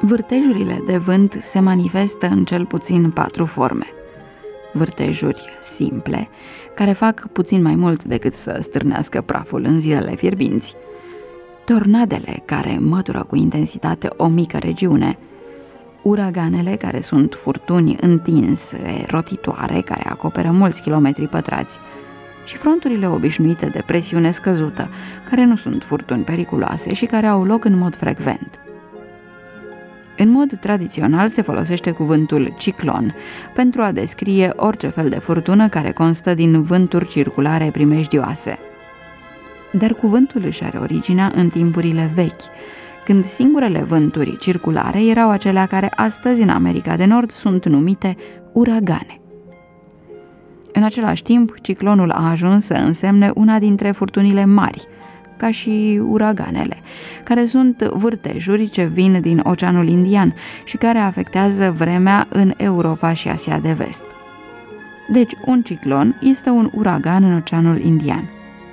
Vârtejurile de vânt se manifestă în cel puțin 4 forme. Vârtejuri simple, care fac puțin mai mult decât să stârnească praful în zilele fierbinți. Tornadele, care mătură cu intensitate o mică regiune. Uraganele, care sunt furtuni întinse, rotitoare, care acoperă mulți kilometri pătrați. Și fronturile obișnuite de presiune scăzută, care nu sunt furtuni periculoase și care au loc în mod frecvent. În mod tradițional se folosește cuvântul ciclon pentru a descrie orice fel de furtună care constă din vânturi circulare primejdioase. Dar cuvântul își are originea în timpurile vechi, când singurele vânturi circulare erau acelea care astăzi în America de Nord sunt numite uragane. În același timp, ciclonul a ajuns să însemne una dintre furtunile mari, ca și uraganele, care sunt vârtejuri ce vin din Oceanul Indian și care afectează vremea în Europa și Asia de Vest. Deci, un ciclon este un uragan în Oceanul Indian.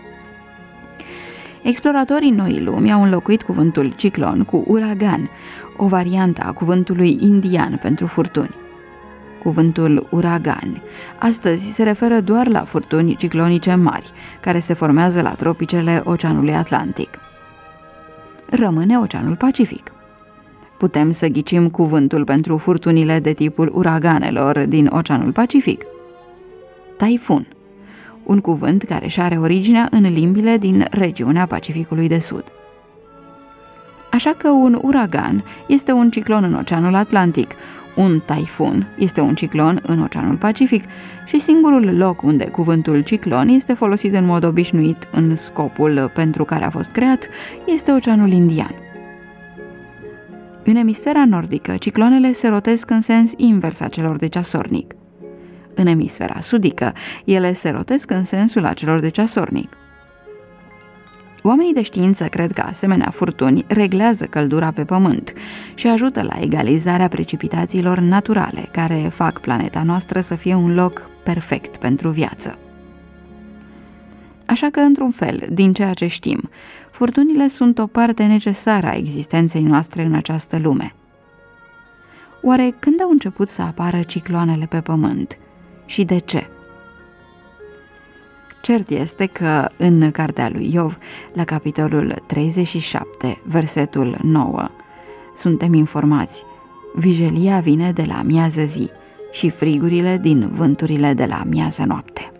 Exploratorii Noii Lumi au înlocuit cuvântul ciclon cu uragan, o variantă a cuvântului indian pentru furtuni. Cuvântul uragan astăzi se referă doar la furtuni ciclonice mari, care se formează la tropicele Oceanului Atlantic. Rămâne Oceanul Pacific. Putem să ghicim cuvântul pentru furtunile de tipul uraganelor din Oceanul Pacific. Taifun, un cuvânt care își are originea în limbile din regiunea Pacificului de Sud. Așa că un uragan este un ciclon în Oceanul Atlantic, un taifun este un ciclon în Oceanul Pacific și singurul loc unde cuvântul ciclon este folosit în mod obișnuit în scopul pentru care a fost creat este Oceanul Indian. În emisfera nordică, ciclonele se rotesc în sens invers a celor de ceasornic. În emisfera sudică, ele se rotesc în sensul acelor de ceasornic. Oamenii de știință cred că asemenea furtuni reglează căldura pe pământ și ajută la egalizarea precipitațiilor naturale, care fac planeta noastră să fie un loc perfect pentru viață. Așa că, într-un fel, din ceea ce știm, furtunile sunt o parte necesară a existenței noastre în această lume. Oare când au început să apară cicloanele pe pământ și de ce? Cert este că în cartea lui Iov, la capitolul 37, versetul 9, suntem informați: vijelia vine de la miază zi și frigurile din vânturile de la miază noapte.